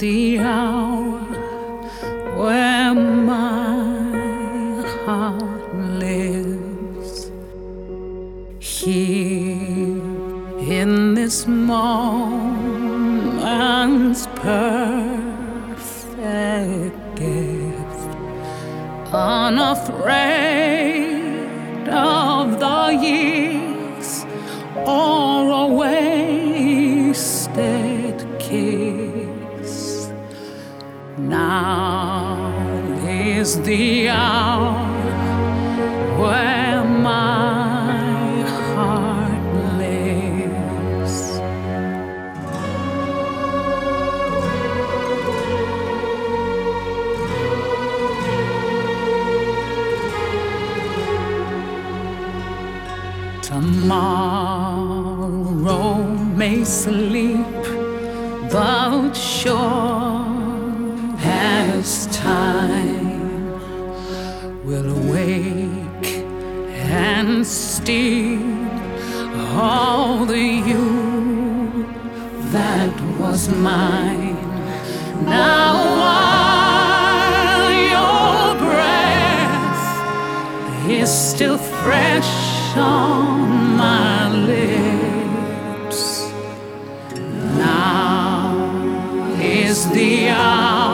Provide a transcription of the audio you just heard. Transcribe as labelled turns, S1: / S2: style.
S1: the hour where my heart lives. Here in this moment's perfect gift, unafraid of the years or a wasted kiss. Now is the hour where my heart lives. Tomorrow may sleep, but sure as time will awake and steal all the you that was mine. Now while your breath is still fresh on my lips, now is the hour